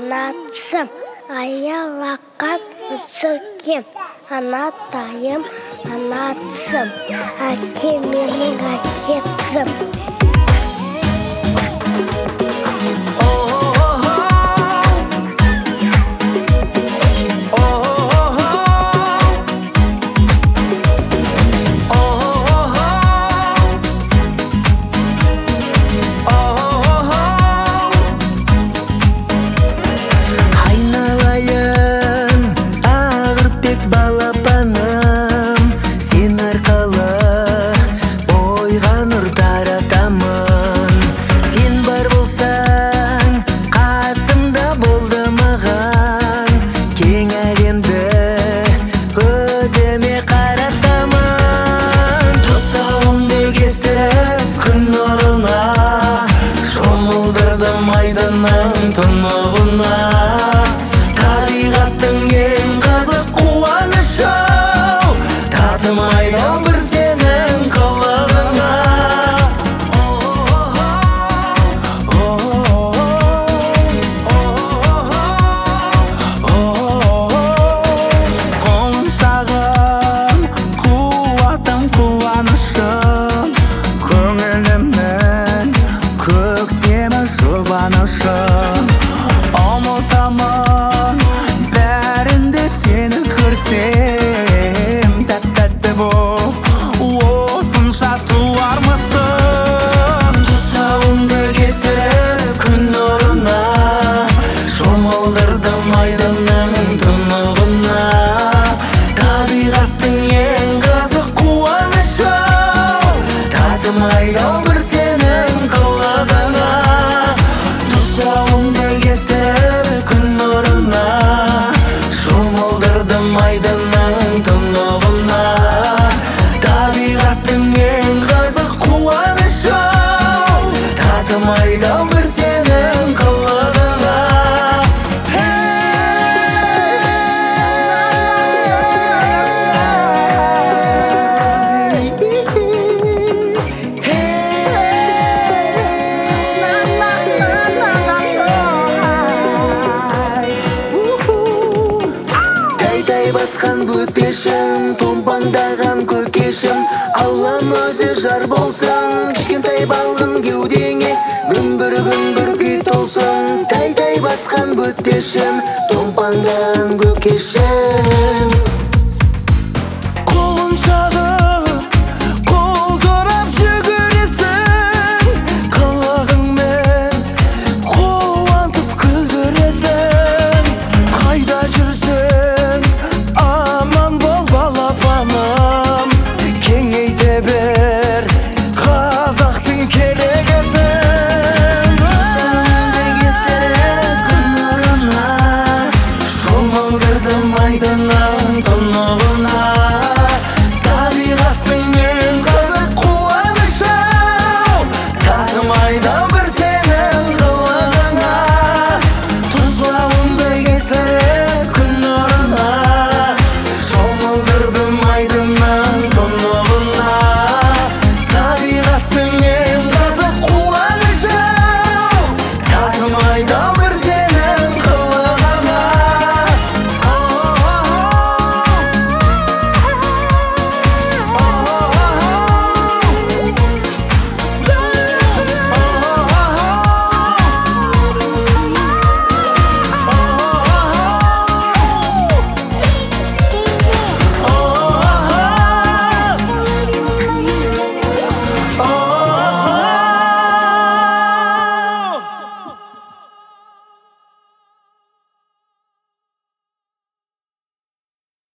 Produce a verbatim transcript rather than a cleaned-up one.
Анатсым, аялақан үсікен, анатайым, анатсым, әке менің әкетсім. Айдынның тұнығына табиғаттың ең қызық қуанышы, татымайды бір сенің қылығыңа. Құлыншағым, қуатым, қуанышым, көңілімнің көктемі жұбанышым. Ұмытамын бәрінде сені көрсем, тәп-тәтті боп осынша туармысың. Тұсауымды кестіріп күн нұрына, шомылдырдым айдынның тұнығына. Табиғаттың ең қызық қуанышы, татымайды бір сенің қылығыңа. Тұсауымды кестіріп күн нұрына, шомылдырдым айдынның тұнығына. Табиғаттың ең қызық қуанышы, татымайды бір сенің қылығыңа. Тәй-тәй басқан көпешім, томпаңдаған көкешім, Аллам өзі жар болсын, кішкентай балғын кеудеңе гүмбір-гүмбір күй толсын. Тәй-тәй басқан көпешім, томпаңдаған көкешім.